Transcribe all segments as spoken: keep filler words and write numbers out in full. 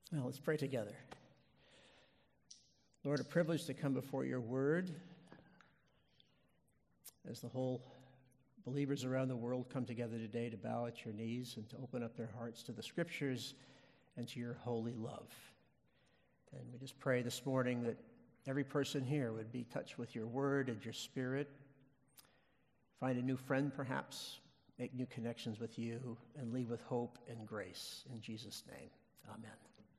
Well, let's pray together. Lord, a privilege to come before your word as the whole believers around the world come together today to bow at your knees and to open up their hearts to the scriptures and to your holy love. And we just pray this morning that every person here would be touched with your word and your spirit, find a new friend perhaps, make new connections with you, and leave with hope and grace. In Jesus' name, amen.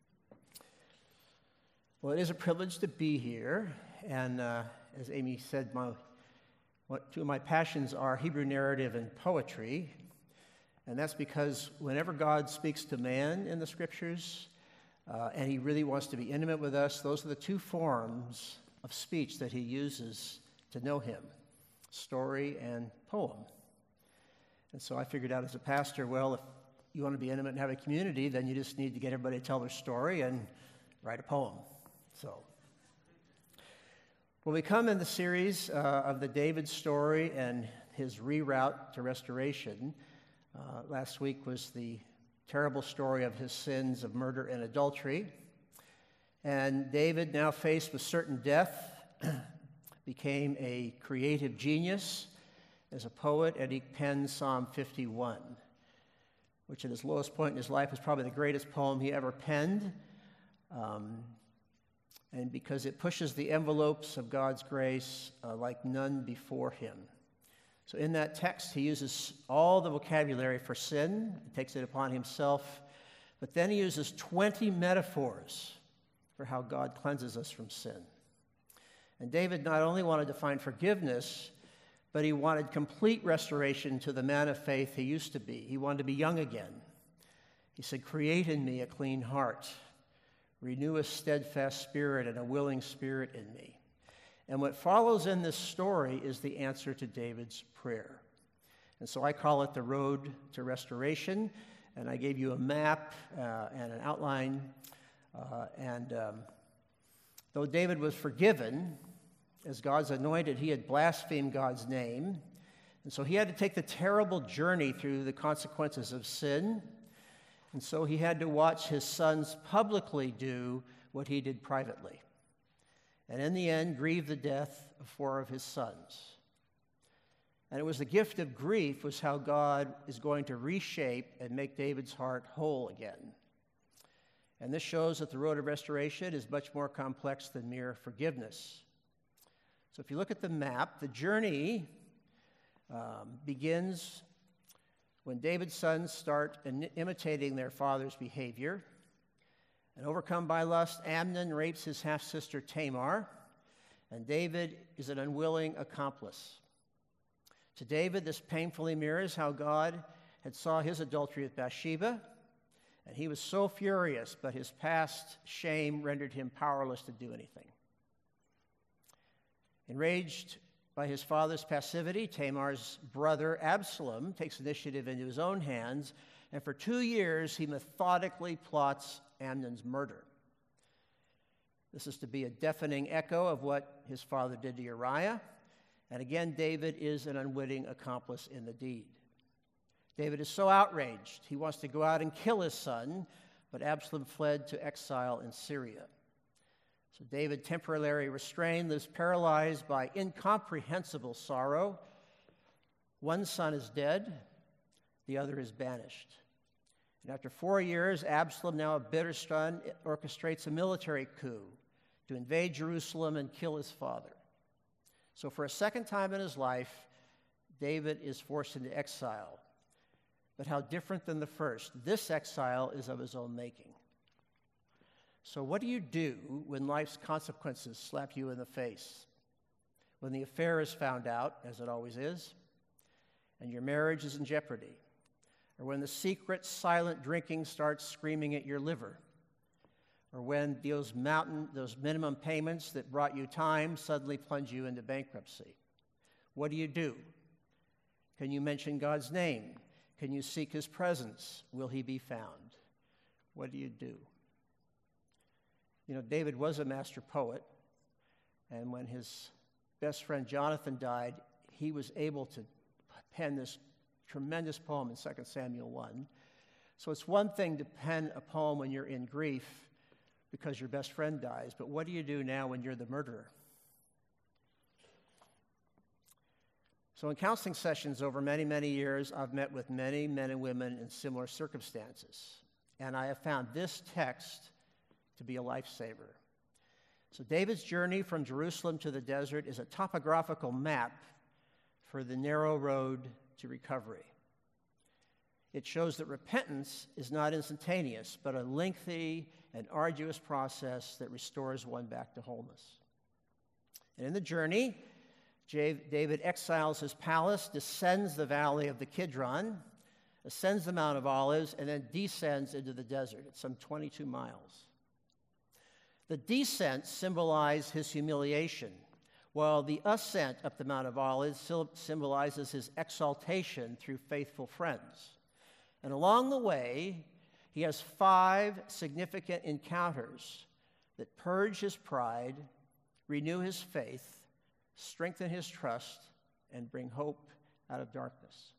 Well, it is a privilege to be here, and uh, as Amy said, my, what, two of my passions are Hebrew narrative and poetry, and that's because whenever God speaks to man in the scriptures, uh, and he really wants to be intimate with us, those are the two forms of speech that he uses to know him, story and poem. And so I figured out as a pastor, well, if you want to be intimate and have a community, then you just need to get everybody to tell their story and write a poem. So, when we come in the series uh, of the David story and his reroute to restoration, uh, last week was the terrible story of his sins of murder and adultery. And David, now faced with certain death, became a creative genius as a poet, and he penned Psalm fifty-one, which at his lowest point in his life is probably the greatest poem he ever penned. Um, and because it pushes the envelopes of God's grace uh, like none before him. So in that text, he uses all the vocabulary for sin, he takes it upon himself, but then he uses twenty metaphors for how God cleanses us from sin. And David not only wanted to find forgiveness, but he wanted complete restoration to the man of faith he used to be. He wanted to be young again. He said, "Create in me a clean heart. Renew a steadfast spirit and a willing spirit in me." And what follows in this story is the answer to David's prayer. And so I call it the road to restoration. And I gave you a map uh, and an outline. Uh, and um, though David was forgiven, as God's anointed, he had blasphemed God's name. And so he had to take the terrible journey through the consequences of sin. And so he had to watch his sons publicly do what he did privately. And in the end, grieve the death of four of his sons. And it was the gift of grief was how God is going to reshape and make David's heart whole again. And this shows that the road of restoration is much more complex than mere forgiveness. So if you look at the map, the journey um, begins when David's sons start in- imitating their father's behavior. And overcome by lust, Amnon rapes his half-sister Tamar, and David is an unwilling accomplice. To David, this painfully mirrors how God had saw his adultery with Bathsheba, and he was so furious, but his past shame rendered him powerless to do anything. Enraged by his father's passivity, Tamar's brother Absalom takes initiative into his own hands, and for two years he methodically plots Amnon's murder. This is to be a deafening echo of what his father did to Uriah, and again David is an unwitting accomplice in the deed. David is so outraged, he wants to go out and kill his son, but Absalom fled to exile in Syria. So David, temporarily restrained, lives paralyzed by incomprehensible sorrow. One son is dead, the other is banished. And after four years, Absalom, now a bitter son, orchestrates a military coup to invade Jerusalem and kill his father. So for a second time in his life, David is forced into exile. But how different than the first. This exile is of his own making. So what do you do when life's consequences slap you in the face? When the affair is found out, as it always is, and your marriage is in jeopardy? Or when the secret, silent drinking starts screaming at your liver? Or when those mountain, those minimum payments that brought you time suddenly plunge you into bankruptcy? What do you do? Can you mention God's name? Can you seek his presence? Will he be found? What do you do? You know, David was a master poet, and when his best friend Jonathan died, he was able to pen this tremendous poem in Second Samuel one. So it's one thing to pen a poem when you're in grief, because your best friend dies, but what do you do now when you're the murderer? So in counseling sessions over many, many years, I've met with many men and women in similar circumstances, and I have found this text to be a lifesaver. So David's journey from Jerusalem to the desert is a topographical map for the narrow road to recovery. It shows that repentance is not instantaneous, but a lengthy and arduous process that restores one back to wholeness. And in the journey, David exiles his palace, descends the valley of the Kidron, ascends the Mount of Olives, and then descends into the desert. It's some twenty-two miles. The descent symbolized his humiliation, while the ascent up the Mount of Olives symbolizes his exaltation through faithful friends. And along the way, he has five significant encounters that purge his pride, renew his faith, strengthen his trust, and bring hope out of darkness.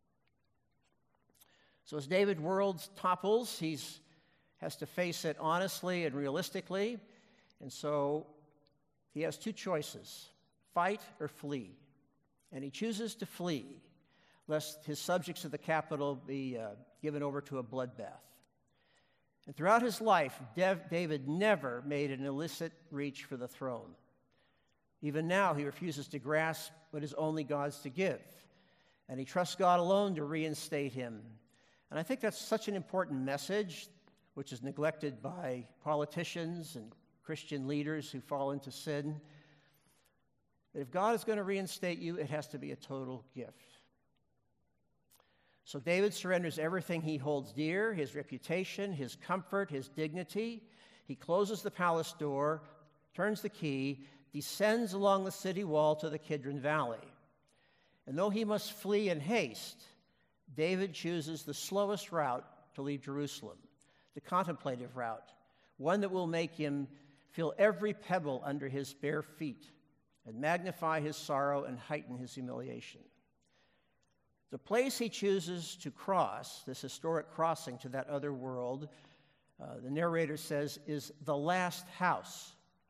So as David's world topples, he has to face it honestly and realistically, and so he has two choices, fight or flee. And he chooses to flee, lest his subjects of the capital be uh, given over to a bloodbath. And throughout his life, Dev- David never made an illicit reach for the throne. Even now, he refuses to grasp what is only God's to give, and he trusts God alone to reinstate him. And I think that's such an important message, which is neglected by politicians and Christian leaders who fall into sin, that if God is going to reinstate you, it has to be a total gift. So David surrenders everything he holds dear, his reputation, his comfort, his dignity. He closes the palace door, turns the key, descends along the city wall to the Kidron Valley. And though he must flee in haste, David chooses the slowest route to leave Jerusalem, the contemplative route, one that will make him feel every pebble under his bare feet and magnify his sorrow and heighten his humiliation. The place he chooses to cross, this historic crossing to that other world, uh, the narrator says, is the last house.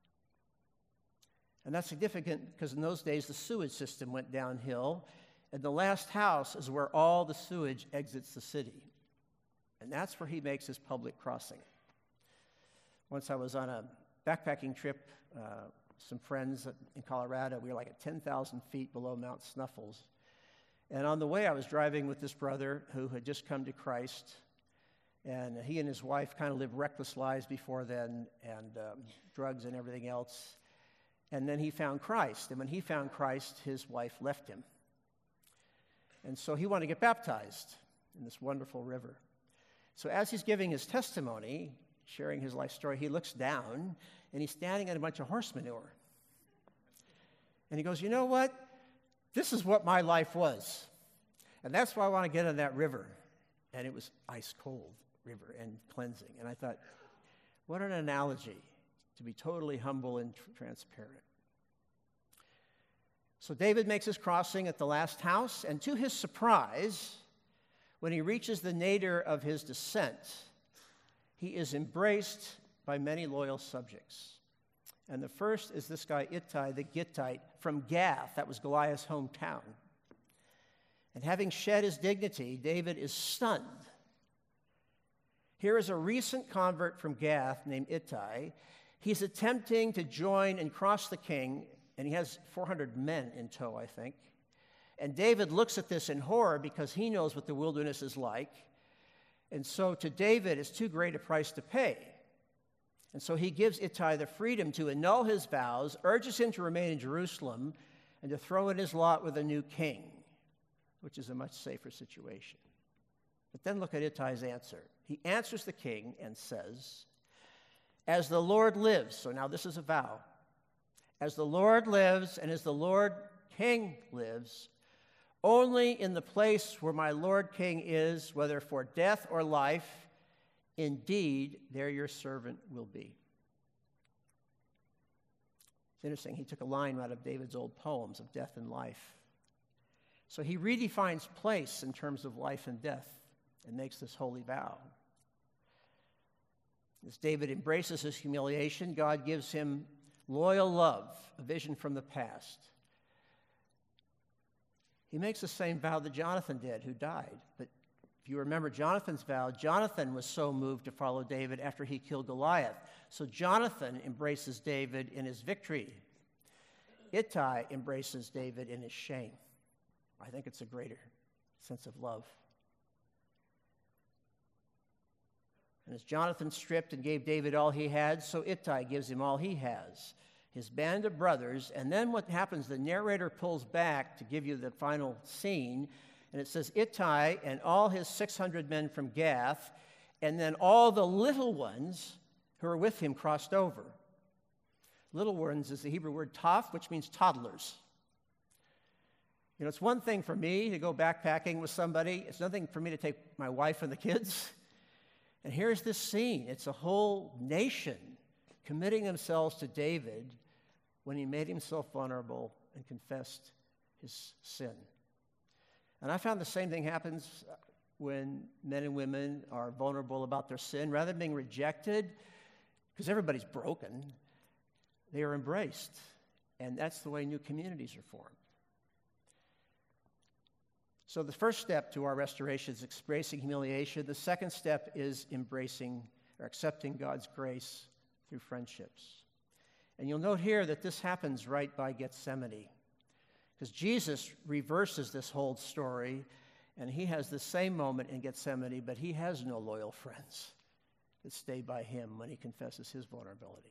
And that's significant because in those days the sewage system went downhill, and the last house is where all the sewage exits the city. And that's where he makes his public crossing. Once I was on a backpacking trip, uh, some friends in Colorado. We were like at ten thousand feet below Mount Snuffles. And on the way, I was driving with this brother who had just come to Christ. And he and his wife kind of lived reckless lives before then, and um, drugs and everything else. And then he found Christ. And when he found Christ, his wife left him. And so he wanted to get baptized in this wonderful river. So as he's giving his testimony, sharing his life story, he looks down, and he's standing in a bunch of horse manure. And he goes, you know what? This is what my life was. And that's why I want to get in that river. And it was ice cold river and cleansing. And I thought, what an analogy to be totally humble and tr- transparent. So David makes his crossing at the last house, and to his surprise, when he reaches the nadir of his descent, he is embraced by many loyal subjects. And the first is this guy Ittai the Gittite from Gath. That was Goliath's hometown. And having shed his dignity, David is stunned. Here is a recent convert from Gath named Ittai. He's attempting to join and cross the king, and he has four hundred men in tow, I think. And David looks at this in horror because he knows what the wilderness is like. And so to David, it's too great a price to pay. And so he gives Ittai the freedom to annul his vows, urges him to remain in Jerusalem, and to throw in his lot with a new king, which is a much safer situation. But then look at Ittai's answer. He answers the king and says, as the Lord lives, so now this is a vow, as the Lord lives and as the Lord King lives, only in the place where my Lord King is, whether for death or life, indeed, there your servant will be. It's interesting. He took a line out of David's old poems of death and life. So he redefines place in terms of life and death and makes this holy vow. As David embraces his humiliation, God gives him loyal love, a vision from the past. He makes the same vow that Jonathan did, who died. But if you remember Jonathan's vow, Jonathan was so moved to follow David after he killed Goliath. So Jonathan embraces David in his victory. Ittai embraces David in his shame. I think it's a greater sense of love. And as Jonathan stripped and gave David all he had, so Ittai gives him all he has, his band of brothers. And then what happens, the narrator pulls back to give you the final scene, and it says, Ittai and all his six hundred men from Gath, and then all the little ones who are with him crossed over. Little ones is the Hebrew word taf, which means toddlers. You know, it's one thing for me to go backpacking with somebody. It's nothing for me to take my wife and the kids. And here's this scene. It's a whole nation committing themselves to David when he made himself vulnerable and confessed his sin. And I found the same thing happens when men and women are vulnerable about their sin. Rather than being rejected, because everybody's broken, they are embraced. And that's the way new communities are formed. So the first step to our restoration is embracing humiliation. The second step is embracing or accepting God's grace through friendships. And you'll note here that this happens right by Gethsemane, because Jesus reverses this whole story, and he has the same moment in Gethsemane, but he has no loyal friends that stay by him when he confesses his vulnerability.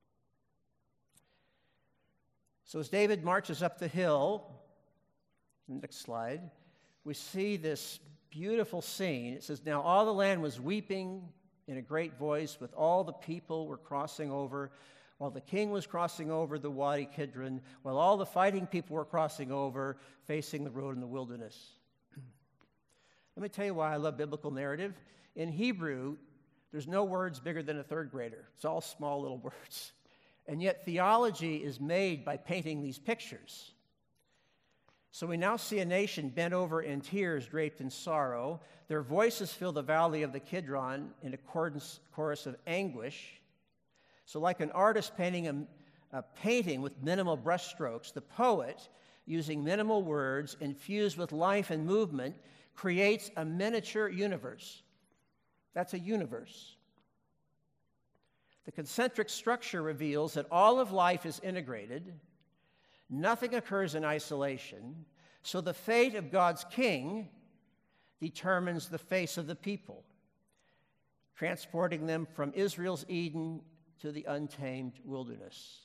So as David marches up the hill, next slide, we see this beautiful scene. It says, now all the land was weeping in a great voice, with all the people were crossing over, while the king was crossing over the Wadi Kidron, while all the fighting people were crossing over, facing the road in the wilderness. Let me tell you why I love biblical narrative. In Hebrew, there's no words bigger than a third grader. It's all small little words. And yet theology is made by painting these pictures. So we now see a nation bent over in tears, draped in sorrow. Their voices fill the valley of the Kidron in a chorus of anguish. So like an artist painting a, a painting with minimal brushstrokes, the poet, using minimal words infused with life and movement, creates a miniature universe. That's a universe. The concentric structure reveals that all of life is integrated. Nothing occurs in isolation, so the fate of God's king determines the face of the people, transporting them from Israel's Eden to the untamed wilderness.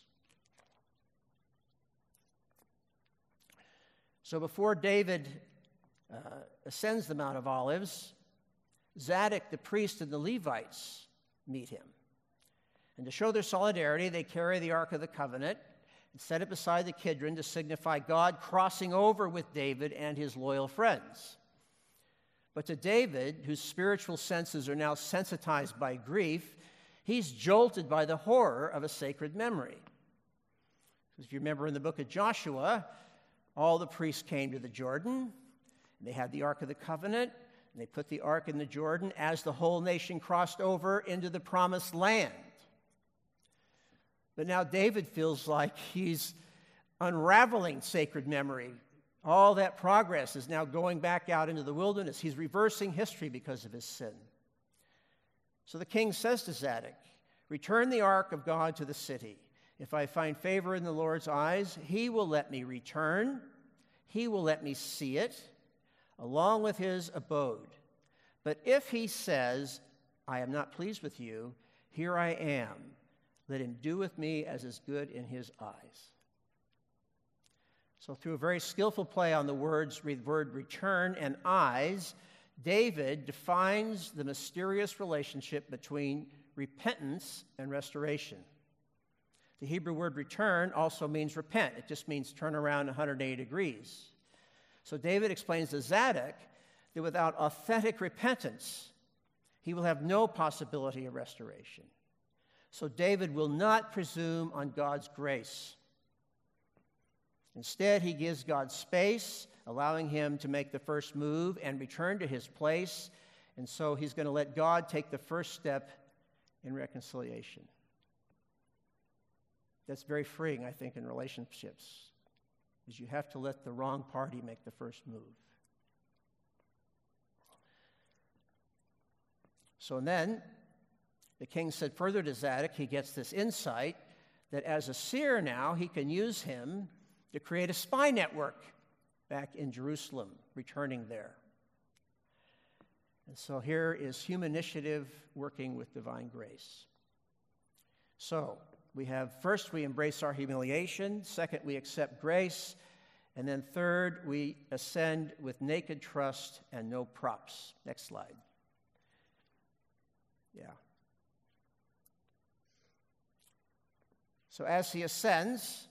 So before David uh, ascends the Mount of Olives, Zadok, the priest, and the Levites meet him. And to show their solidarity, they carry the Ark of the Covenant and set it beside the Kidron to signify God crossing over with David and his loyal friends. But to David, whose spiritual senses are now sensitized by grief, he's jolted by the horror of a sacred memory. If you remember in the book of Joshua, all the priests came to the Jordan, and they had the Ark of the Covenant, and they put the Ark in the Jordan as the whole nation crossed over into the promised land. But now David feels like he's unraveling sacred memory. All that progress is now going back out into the wilderness. He's reversing history because of his sin. So the king says to Zadok, return the ark of God to the city. If I find favor in the Lord's eyes, he will let me return. He will let me see it, along with his abode. But if he says, I am not pleased with you, here I am. Let him do with me as is good in his eyes. So through a very skillful play on the words, word return and eyes, David defines the mysterious relationship between repentance and restoration. The Hebrew word return also means repent. It just means turn around one hundred eighty degrees. So David explains to Zadok that without authentic repentance, he will have no possibility of restoration. So David will not presume on God's grace. Instead, he gives God space, allowing him to make the first move and return to his place. And so he's going to let God take the first step in reconciliation. That's very freeing, I think, in relationships, is you have to let the wrong party make the first move. So then, the king said further to Zadok, he gets this insight that as a seer now, he can use him to create a spy network back in Jerusalem, returning there. And so here is human initiative working with divine grace. So we have, first, we embrace our humiliation. Second, we accept grace. And then third, we ascend with naked trust and no props. Next slide. Yeah. So as he ascends,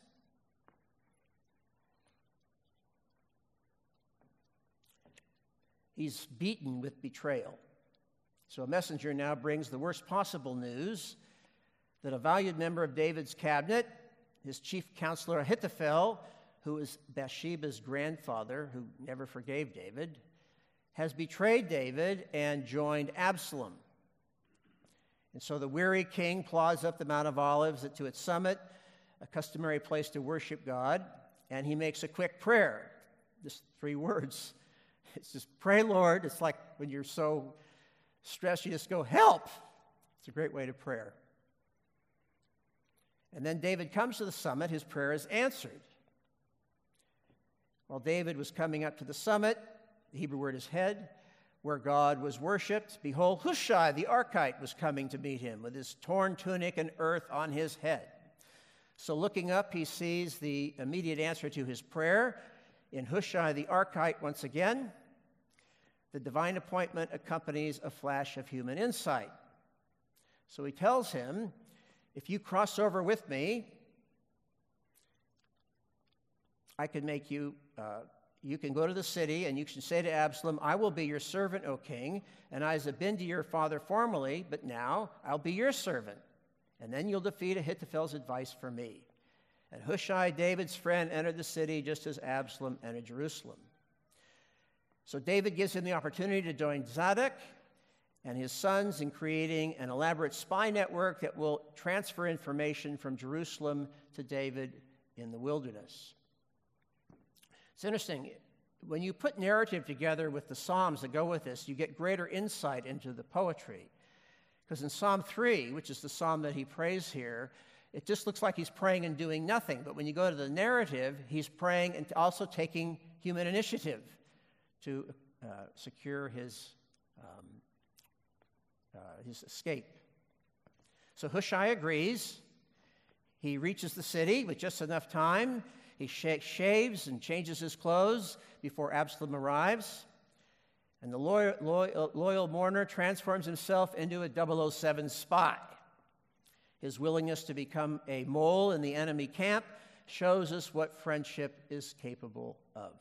he's beaten with betrayal. So a messenger now brings the worst possible news that a valued member of David's cabinet, his chief counselor Ahithophel, who is Bathsheba's grandfather, who never forgave David, has betrayed David and joined Absalom. And so the weary king plods up the Mount of Olives to its summit, a customary place to worship God, and he makes a quick prayer. Just three words. It's just, pray, Lord. It's like when you're so stressed, you just go, help. It's a great way to pray. And then David comes to the summit. His prayer is answered. While David was coming up to the summit, the Hebrew word is head, where God was worshipped, behold, Hushai the Archite was coming to meet him with his torn tunic and earth on his head. So looking up, he sees the immediate answer to his prayer in Hushai the Archite once again. The divine appointment accompanies a flash of human insight. So he tells him, if you cross over with me, I can make you... Uh, You can go to the city, and you can say to Absalom, I will be your servant, O king, and I have been to your father formerly, but now I'll be your servant. And then you'll defeat Ahithophel's advice for me. And Hushai, David's friend, entered the city just as Absalom entered Jerusalem. So David gives him the opportunity to join Zadok and his sons in creating an elaborate spy network that will transfer information from Jerusalem to David in the wilderness. It's interesting, when you put narrative together with the Psalms that go with this, you get greater insight into the poetry. Because in Psalm three, which is the psalm that he prays here, it just looks like he's praying and doing nothing. But when you go to the narrative, he's praying and also taking human initiative to uh, secure his, um, uh, his escape. So Hushai agrees. He reaches the city with just enough time. He shaves and changes his clothes before Absalom arrives. And the loyal, loyal, loyal mourner transforms himself into a double oh seven spy. His willingness to become a mole in the enemy camp shows us what friendship is capable of.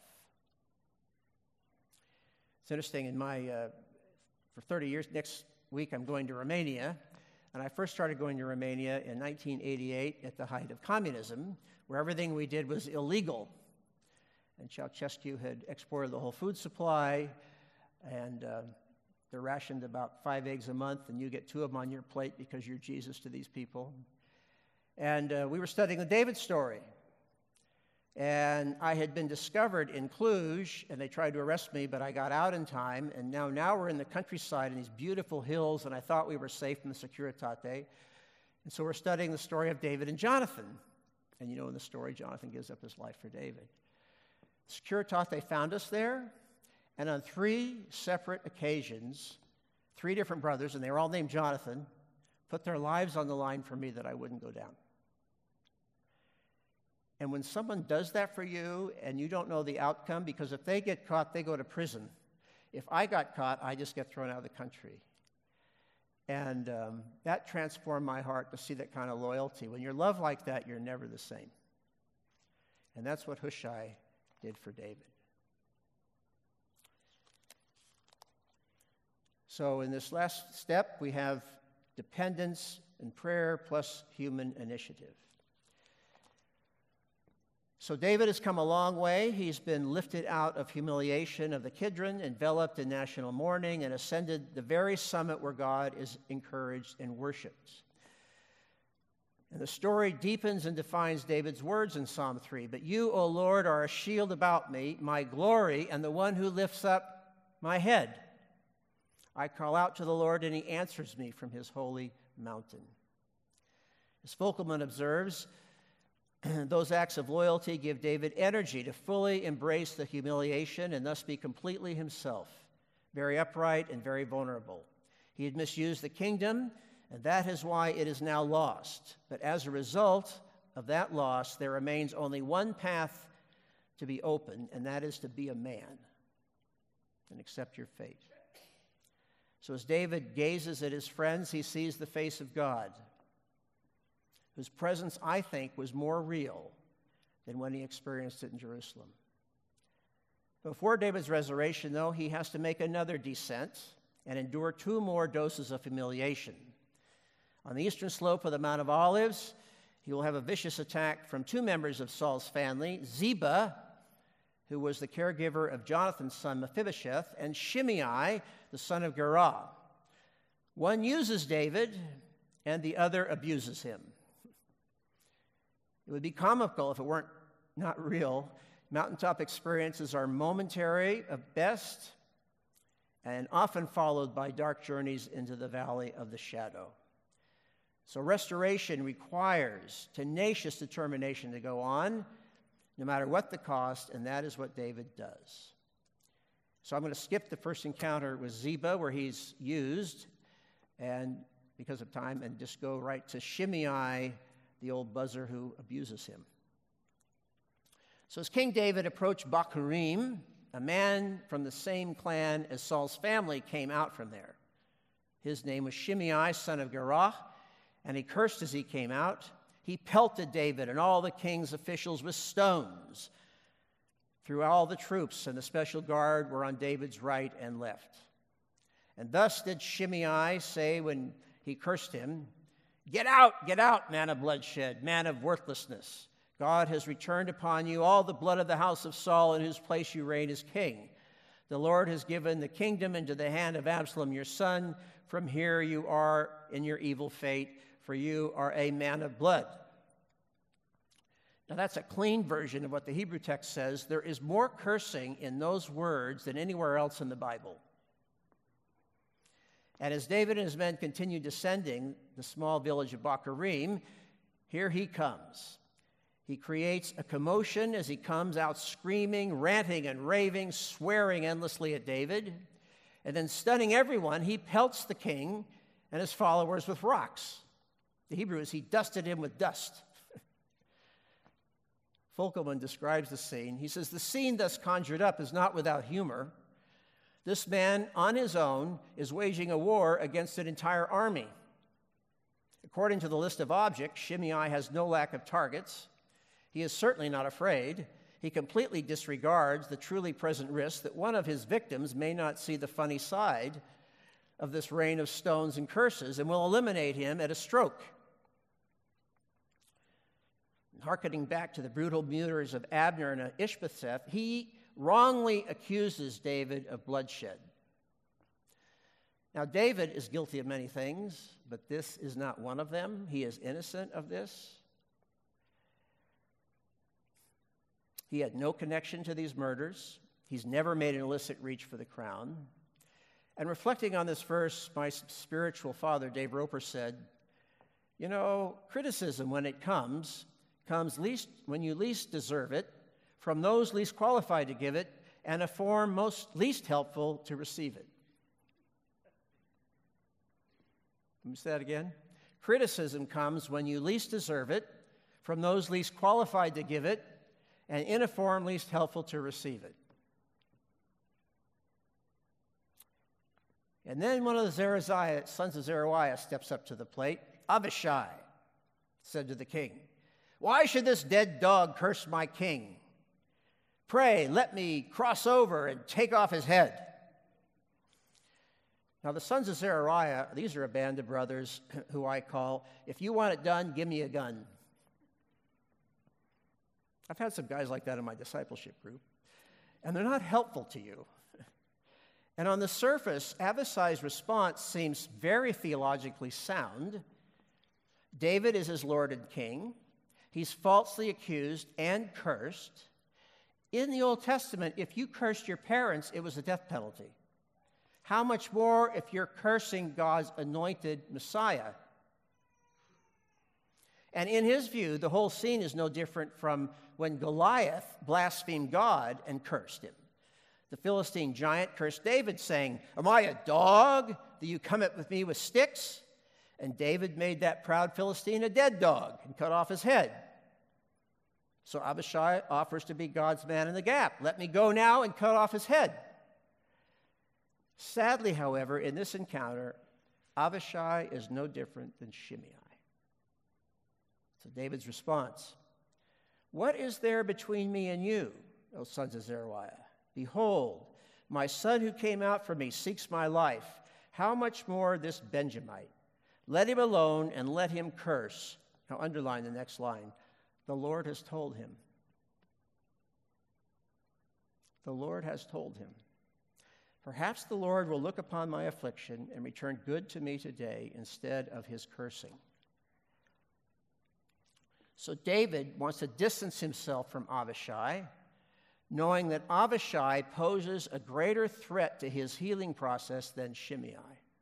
It's interesting, in my, uh, for thirty years, next week I'm going to Romania. And I first started going to Romania in nineteen eighty-eight at the height of communism, where everything we did was illegal. And Ceausescu had exported the whole food supply, and uh, they're rationed about five eggs a month, and you get two of them on your plate because you're Jesus to these people. And uh, we were studying the David story. And I had been discovered in Cluj, and they tried to arrest me, but I got out in time. And now, now we're in the countryside in these beautiful hills, and I thought we were safe from the Securitate. And so we're studying the story of David and Jonathan. And you know in the story, Jonathan gives up his life for David. Securitate found us there, and on three separate occasions, three different brothers, and they were all named Jonathan, put their lives on the line for me that I wouldn't go down. And when someone does that for you and you don't know the outcome, because if they get caught, they go to prison. If I got caught, I just get thrown out of the country. And um, that transformed my heart to see that kind of loyalty. When you're loved like that, you're never the same. And that's what Hushai did for David. So in this last step, we have dependence and prayer plus human initiative. So David has come a long way. He's been lifted out of humiliation of the Kidron, enveloped in national mourning, and ascended the very summit where God is encouraged and worshipped. And the story deepens and defines David's words in Psalm three. But you, O Lord, are a shield about me, my glory, and the one who lifts up my head. I call out to the Lord, and he answers me from his holy mountain. As Folkelman observes, those acts of loyalty give David energy to fully embrace the humiliation and thus be completely himself, very upright and very vulnerable. He had misused the kingdom, and that is why it is now lost. But as a result of that loss, there remains only one path to be open, and that is to be a man and accept your fate. So as David gazes at his friends, he sees the face of God, whose presence, I think, was more real than when he experienced it in Jerusalem. Before David's resurrection, though, he has to make another descent and endure two more doses of humiliation. On the eastern slope of the Mount of Olives, he will have a vicious attack from two members of Saul's family, Ziba, who was the caregiver of Jonathan's son Mephibosheth, and Shimei, the son of Gerah. One uses David, and the other abuses him. It would be comical if it weren't not real. Mountaintop experiences are momentary at best and often followed by dark journeys into the valley of the shadow. So restoration requires tenacious determination to go on, no matter what the cost, and that is what David does. So I'm going to skip the first encounter with Ziba, where he's used, and because of time, and just go right to Shimei, the old buzzer who abuses him. So as King David approached Bahurim, a man from the same clan as Saul's family came out from there. His name was Shimei, son of Gerah, and he cursed as he came out. He pelted David and all the king's officials with stones. Through all the troops and the special guard were on David's right and left. And thus did Shimei say when he cursed him, "Get out, get out, man of bloodshed, man of worthlessness. God has returned upon you all the blood of the house of Saul, in whose place you reign as king. The Lord has given the kingdom into the hand of Absalom your son. From here you are in your evil fate, for you are a man of blood." Now that's a clean version of what the Hebrew text says. There is more cursing in those words than anywhere else in the Bible. And as David and his men continue descending the small village of Bahurim, here he comes. He creates a commotion as he comes out screaming, ranting and raving, swearing endlessly at David. And then stunning everyone, he pelts the king and his followers with rocks. The Hebrew is he dusted him with dust. Folkelman describes the scene. He says, "The scene thus conjured up is not without humor. This man, on his own, is waging a war against an entire army. According to the list of objects, Shimei has no lack of targets. He is certainly not afraid. He completely disregards the truly present risk that one of his victims may not see the funny side of this rain of stones and curses and will eliminate him at a stroke." Harkening back to the brutal murders of Abner and Ishbosheth, he wrongly accuses David of bloodshed. Now, David is guilty of many things, but this is not one of them. He is innocent of this. He had no connection to these murders. He's never made an illicit reach for the crown. And reflecting on this verse, my spiritual father, Dave Roper, said, you know, criticism, when it comes, comes least when you least deserve it, from those least qualified to give it, and a form most least helpful to receive it. Let me say that again. Criticism comes when you least deserve it, from those least qualified to give it, and in a form least helpful to receive it. And then one of the Zeruiah, sons of Zeruiah steps up to the plate. Abishai said to the king, "Why should this dead dog curse my king? Pray, let me cross over and take off his head." Now, the sons of Zeruiah, these are a band of brothers who I call, if you want it done, give me a gun. I've had some guys like that in my discipleship group, and they're not helpful to you. And on the surface, Abishai's response seems very theologically sound. David is his Lord and King. He's falsely accused and cursed. In the Old Testament, if you cursed your parents, it was a death penalty. How much more if you're cursing God's anointed Messiah? And in his view, the whole scene is no different from when Goliath blasphemed God and cursed him. The Philistine giant cursed David, saying, "Am I a dog that you come at with me with sticks?" And David made that proud Philistine a dead dog and cut off his head. So Abishai offers to be God's man in the gap. Let me go now and cut off his head. Sadly, however, in this encounter, Abishai is no different than Shimei. So David's response, "What is there between me and you, O sons of Zeruiah? Behold, my son who came out from me seeks my life. How much more this Benjamite? Let him alone and let him curse." Now underline the next line. The Lord has told him. The Lord has told him. Perhaps the Lord will look upon my affliction and return good to me today instead of his cursing. So David wants to distance himself from Abishai, knowing that Abishai poses a greater threat to his healing process than Shimei.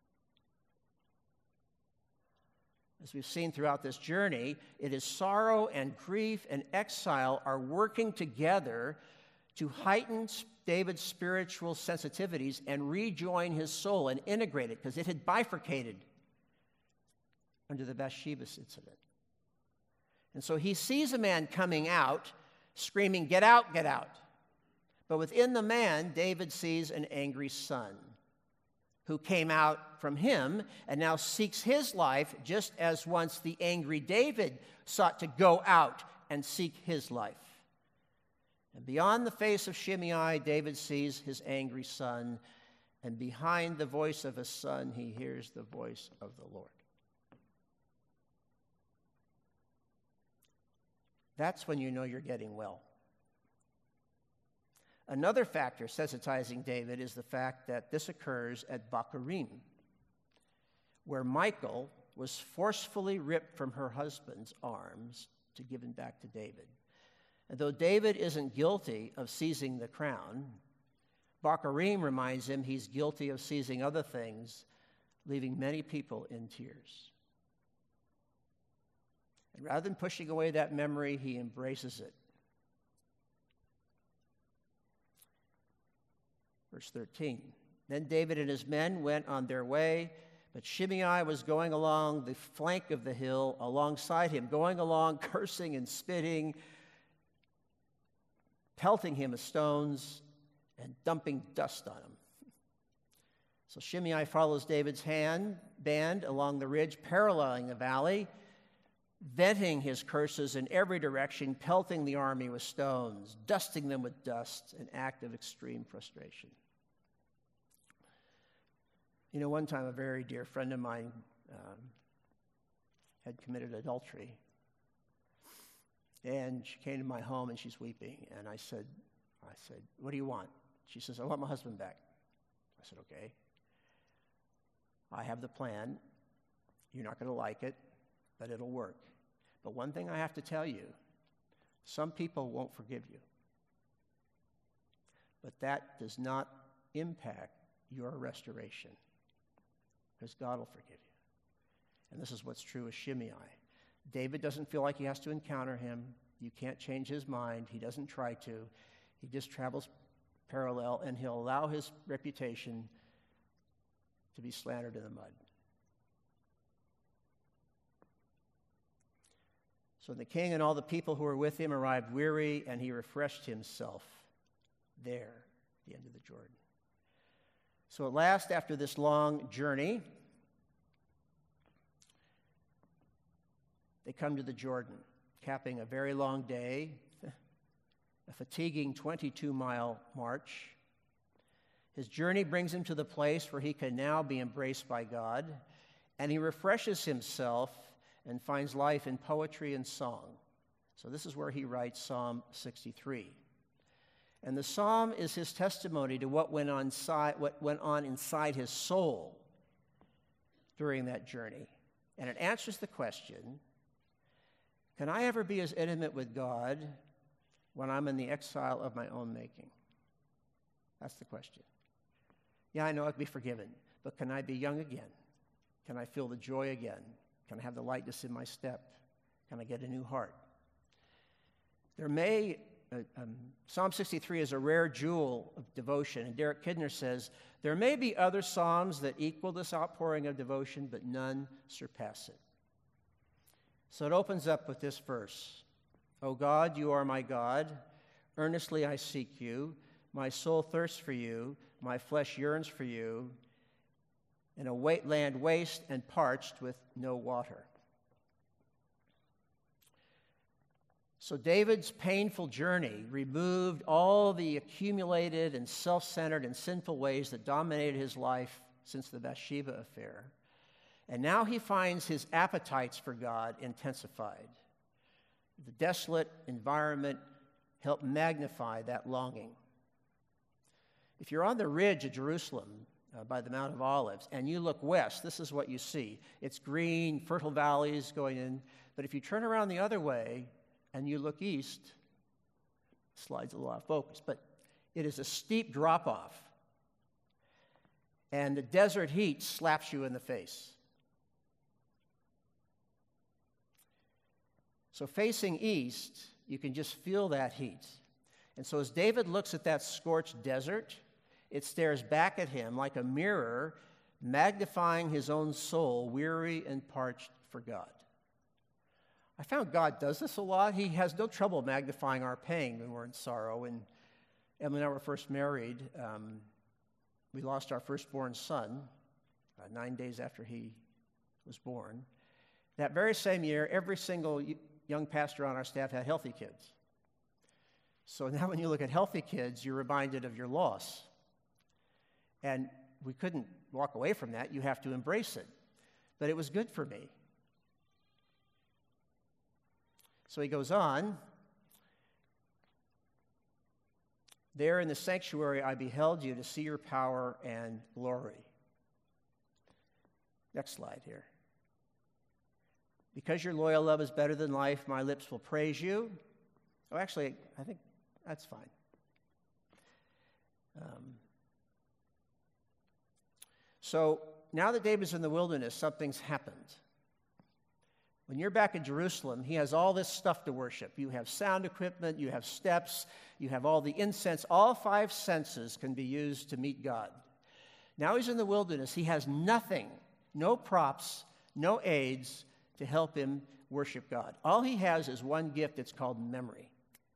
As we've seen throughout this journey, it is sorrow and grief and exile are working together to heighten David's spiritual sensitivities and rejoin his soul and integrate it, because it had bifurcated under the Bathsheba incident. And so he sees a man coming out, screaming, "Get out, get out." But within the man, David sees an angry son who came out from him and now seeks his life, just as once the angry David sought to go out and seek his life. And beyond the face of Shimei, David sees his angry son, and behind the voice of his son, he hears the voice of the Lord. That's when you know you're getting well. Another factor sensitizing David is the fact that this occurs at Bahurim, where Michal was forcefully ripped from her husband's arms to give him back to David. And though David isn't guilty of seizing the crown, Bahurim reminds him he's guilty of seizing other things, leaving many people in tears. And rather than pushing away that memory, he embraces it. Verse thirteen, then David and his men went on their way, but Shimei was going along the flank of the hill alongside him, going along cursing and spitting, pelting him with stones and dumping dust on him. So Shimei follows David's hand band along the ridge, paralleling the valley, venting his curses in every direction, pelting the army with stones, dusting them with dust, an act of extreme frustration. You know, one time a very dear friend of mine um, had committed adultery. And she came to my home and she's weeping. And I said, I said, "What do you want?" She says, "I want my husband back." I said, "Okay. I have the plan. You're not going to like it, but it'll work. But one thing I have to tell you, some people won't forgive you. But that does not impact your restoration, because God will forgive you." And this is what's true with Shimei. David doesn't feel like he has to encounter him. You can't change his mind. He doesn't try to. He just travels parallel, and he'll allow his reputation to be slandered in the mud. So the king and all the people who were with him arrived weary, and he refreshed himself there at the end of the Jordan. So at last, after this long journey, they come to the Jordan, capping a very long day, a fatiguing twenty-two mile march. His journey brings him to the place where he can now be embraced by God, and he refreshes himself and finds life in poetry and song. So this is where he writes Psalm sixty-three. And the psalm is his testimony to what went on, si- what went on inside his soul during that journey. And it answers the question, can I ever be as intimate with God when I'm in the exile of my own making? That's the question. Yeah, I know I can be forgiven, but can I be young again? Can I feel the joy again? Can I have the lightness in my step? Can I get a new heart? There may, uh, um, Psalm sixty-three is a rare jewel of devotion, and Derek Kidner says, there may be other psalms that equal this outpouring of devotion, but none surpass it. So it opens up with this verse. O God, you are my God. Earnestly I seek you. My soul thirsts for you. My flesh yearns for you. In a wa- land waste and parched with no water. So David's painful journey removed all the accumulated and self-centered and sinful ways that dominated his life since the Bathsheba affair. And now he finds his appetites for God intensified. The desolate environment helped magnify that longing. If you're on the ridge of Jerusalem uh, by the Mount of Olives and you look west, this is what you see. It's green, fertile valleys going in. But if you turn around the other way and you look east, slides a little out of focus, but it is a steep drop-off. And the desert heat slaps you in the face. So facing east, you can just feel that heat. And so as David looks at that scorched desert, it stares back at him like a mirror, magnifying his own soul, weary and parched for God. I found God does this a lot. He has no trouble magnifying our pain when we're in sorrow. When Emily and I were first married, um, we lost our firstborn son uh, nine days after he was born. That very same year, every single young pastor on our staff had healthy kids. So now when you look at healthy kids, you're reminded of your loss. And we couldn't walk away from that. You have to embrace it. But it was good for me. So he goes on. There in the sanctuary I beheld you to see your power and glory. Next slide here. Because your loyal love is better than life, my lips will praise you. Oh, actually, I think that's fine. Um, so now that David's in the wilderness, something's happened. When you're back in Jerusalem, he has all this stuff to worship. You have sound equipment, you have steps, you have all the incense. All five senses can be used to meet God. Now he's in the wilderness. He has nothing, no props, no aids to help him worship God. All he has is one gift. It's called memory.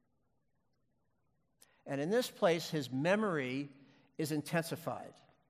And in this place, his memory is intensified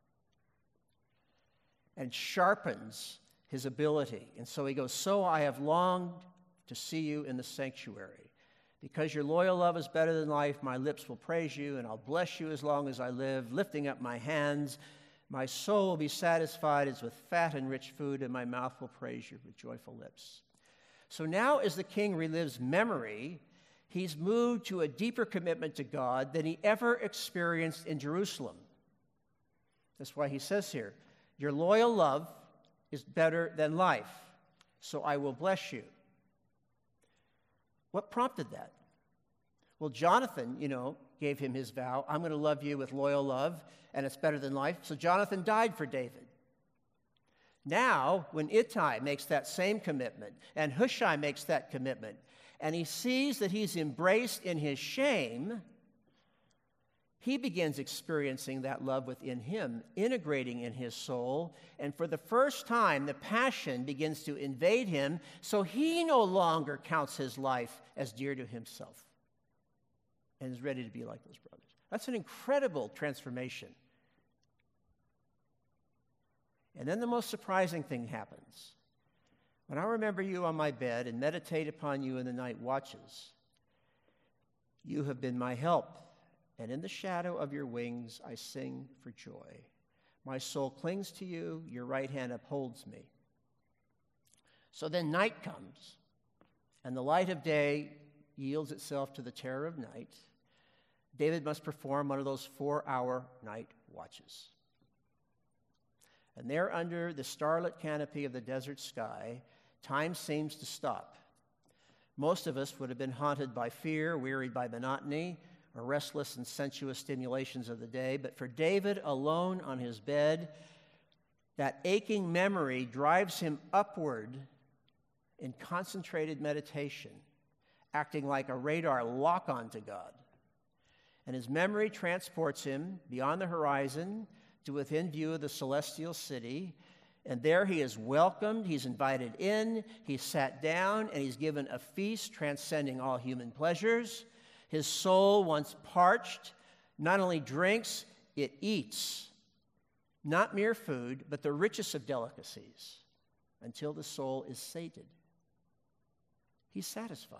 and sharpens his ability. And so he goes, so I have longed to see you in the sanctuary. Because your loyal love is better than life, my lips will praise you, and I'll bless you as long as I live, lifting up my hands. My soul will be satisfied as with fat and rich food, and my mouth will praise you with joyful lips. So now as the king relives memory, he's moved to a deeper commitment to God than he ever experienced in Jerusalem. That's why he says here, your loyal love is better than life, so I will bless you. What prompted that? Well, Jonathan, you know, gave him his vow, I'm going to love you with loyal love, and it's better than life. So Jonathan died for David. Now, when Ittai makes that same commitment, and Hushai makes that commitment, and he sees that he's embraced in his shame, he begins experiencing that love within him, integrating in his soul, and for the first time, the passion begins to invade him, so he no longer counts his life as dear to himself and is ready to be like those brothers. That's an incredible transformation. And then the most surprising thing happens. When I remember you on my bed and meditate upon you in the night watches, you have been my help. And in the shadow of your wings, I sing for joy. My soul clings to you. Your right hand upholds me. So then night comes, and the light of day yields itself to the terror of night, David must perform one of those four-hour night watches. And there under the starlit canopy of the desert sky, time seems to stop. Most of us would have been haunted by fear, wearied by monotony, or restless and sensuous stimulations of the day. But for David, alone on his bed, that aching memory drives him upward in concentrated meditation, acting like a radar lock-on to God. And his memory transports him beyond the horizon to within view of the celestial city. And there he is welcomed, he's invited in, he's sat down, and he's given a feast transcending all human pleasures. His soul, once parched, not only drinks, it eats. Not mere food, but the richest of delicacies, until the soul is sated. He's satisfied.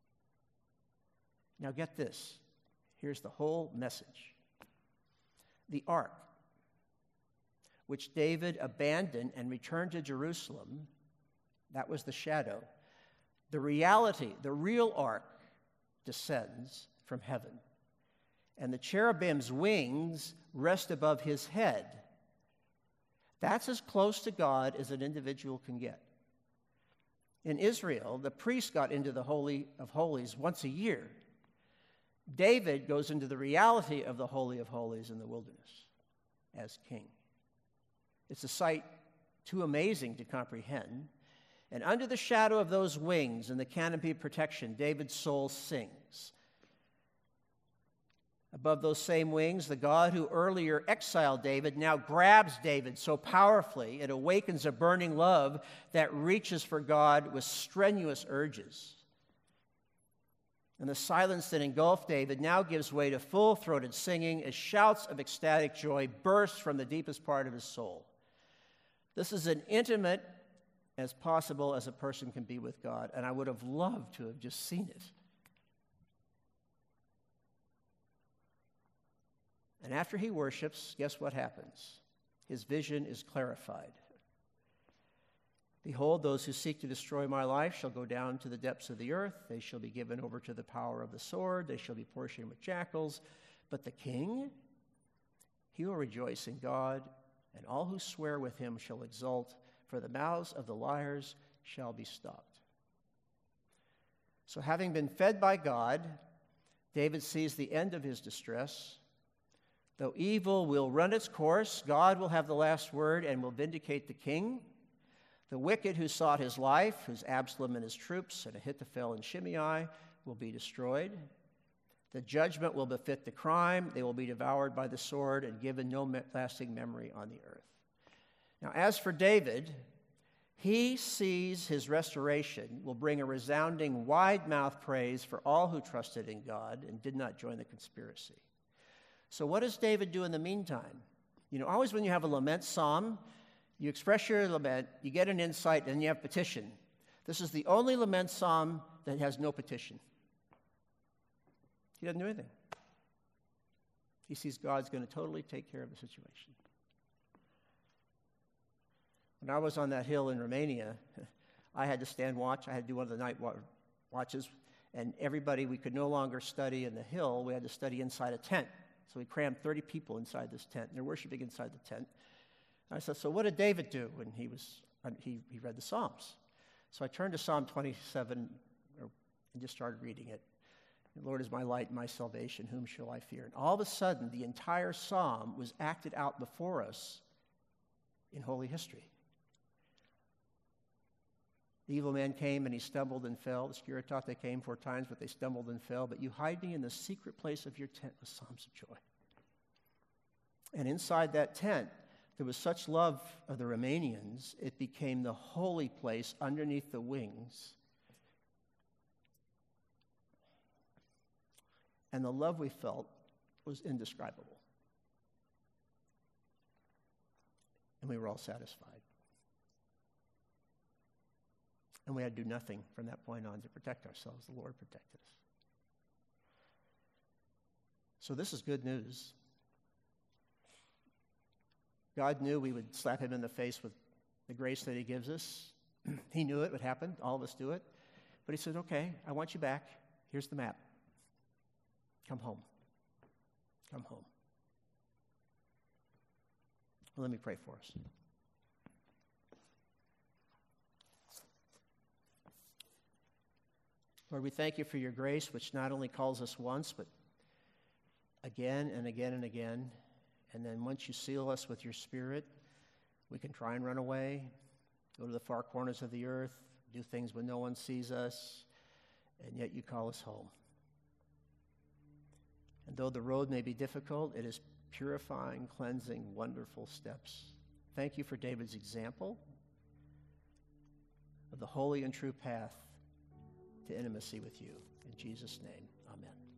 Now get this. Here's the whole message. The ark, which David abandoned and returned to Jerusalem, that was the shadow. The reality, the real ark, descends from heaven. And the cherubim's wings rest above his head. That's as close to God as an individual can get. In Israel, the priest got into the Holy of Holies once a year. David goes into the reality of the Holy of Holies in the wilderness as king. It's a sight too amazing to comprehend. And under the shadow of those wings and the canopy of protection, David's soul sings. Above those same wings, the God who earlier exiled David now grabs David so powerfully it awakens a burning love that reaches for God with strenuous urges. And the silence that engulfed David now gives way to full-throated singing as shouts of ecstatic joy burst from the deepest part of his soul. This is as intimate as possible as a person can be with God, and I would have loved to have just seen it. And after he worships, guess what happens? His vision is clarified. Behold, those who seek to destroy my life shall go down to the depths of the earth. They shall be given over to the power of the sword. They shall be portioned with jackals. But the king, he will rejoice in God, and all who swear with him shall exult, for the mouths of the liars shall be stopped. So having been fed by God, David sees the end of his distress. Though evil will run its course, God will have the last word and will vindicate the king. The wicked who sought his life, whose Absalom and his troops, and Ahithophel and Shimei, will be destroyed. The judgment will befit the crime. They will be devoured by the sword and given no lasting memory on the earth. Now, as for David, he sees his restoration will bring a resounding, wide-mouthed praise for all who trusted in God and did not join the conspiracy. So what does David do in the meantime? You know, always when you have a lament psalm, you express your lament, you get an insight, and you have petition. This is the only lament psalm that has no petition. He doesn't do anything. He sees God's going to totally take care of the situation. When I was on that hill in Romania, I had to stand watch. I had to do one of the night watches, and everybody, we could no longer study in the hill. We had to study inside a tent. So we crammed thirty people inside this tent, and they're worshiping inside the tent. And I said, so what did David do when he was he, he read the Psalms? So I turned to Psalm twenty-seven and just started reading it. The Lord is my light and my salvation, whom shall I fear? And all of a sudden, the entire psalm was acted out before us in holy history. The evil man came and he stumbled and fell. The Skiritot, they came four times, but they stumbled and fell. But you hide me in the secret place of your tent with psalms of joy. And inside that tent, there was such love of the Romanians, it became the holy place underneath the wings. And the love we felt was indescribable. And we were all satisfied. And we had to do nothing from that point on to protect ourselves. The Lord protected us. So this is good news. God knew we would slap him in the face with the grace that he gives us. He knew it would happen. All of us do it. But he said, okay, I want you back. Here's the map. Come home. Come home. Well, let me pray for us. Lord, we thank you for your grace, which not only calls us once, but again and again and again. And then once you seal us with your Spirit, we can try and run away, go to the far corners of the earth, do things when no one sees us, and yet you call us home. And though the road may be difficult, it is purifying, cleansing, wonderful steps. Thank you for David's example of the holy and true path to intimacy with you. In Jesus' name, amen.